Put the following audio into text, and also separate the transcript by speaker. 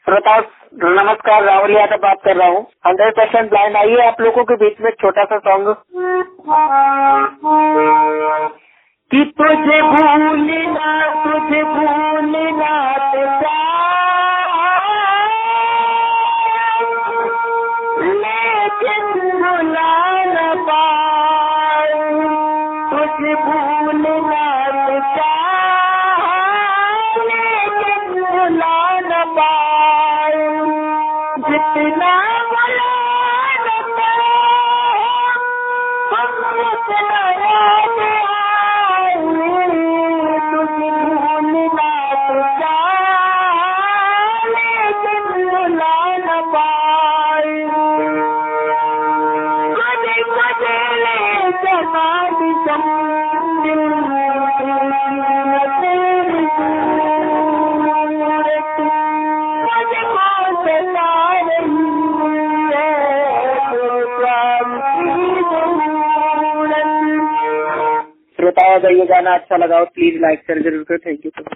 Speaker 1: श्रोता नमस्कार, राहुल यादव बात कर रहा हूँ। 100% ब्लाइंड। आइए आप लोगों के बीच में एक छोटा सा सॉन्ग कि तुझे भूलना लेकिन भुला न पाऊं, तुझे भूलना लेकिन भुला न पाऊं, जितना भुला न पाऊं उतना याद आऊं, तुझे भूलना लेकिन भुला न पाऊं, बदले जमाने समझ तेरी सूरत मुझको सता रही है, तो प्यार की ज़रूरत। श्रोताओं, अगर ये गाना अच्छा लगा हो प्लीज लाइक शेयर जरूर करें। Thank you.